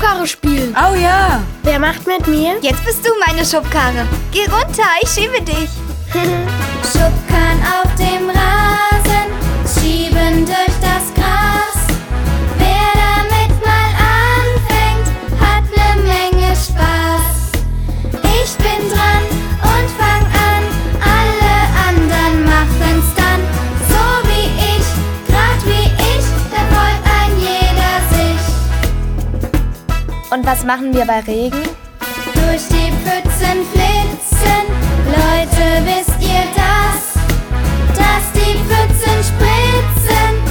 Schubkarre spielen. Oh ja. Wer macht mit mir? Jetzt bist du meine Schubkarre. Geh runter, ich schiebe dich. Schubkarren auf dem Rasen, schieben durch das Gras. Wer damit mal anfängt, hat ne Menge Spaß. Ich bin dran und fang an, alle anderen machen's dann. So wie ich, grad wie ich, da freut ein jeder sich. Und was machen wir bei Regen? Durch die Pfützen flitzen, Leute, wisst ihr das? Dass die Pfützen spritzen